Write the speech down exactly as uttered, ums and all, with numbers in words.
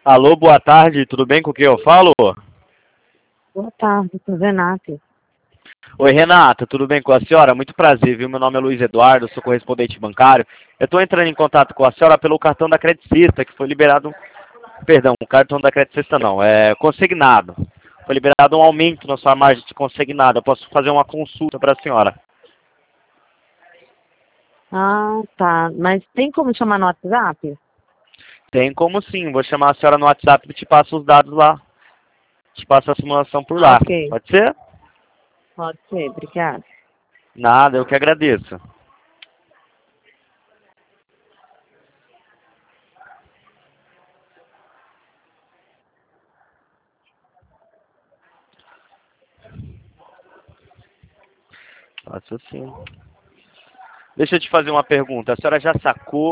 Alô, boa tarde, tudo bem com quem eu falo? Boa tarde, com Renate. Oi, Renata, tudo bem com a senhora? Muito prazer, viu? Meu nome é Luiz Eduardo, sou correspondente bancário. Eu estou entrando em contato com a senhora pelo cartão da Credicista, que foi liberado... Perdão, o cartão da Credicista não, é consignado. Foi liberado um aumento na sua margem de consignado. Eu posso fazer uma consulta para a senhora. Ah, tá. Mas tem como chamar no WhatsApp? Tem como sim, vou chamar a senhora no WhatsApp e te passo os dados lá. Te passo a simulação por Ah, lá. ok. Pode ser? Pode ser, obrigada. Nada, eu que agradeço. Faço sim. Deixa eu te fazer uma pergunta. A senhora já sacou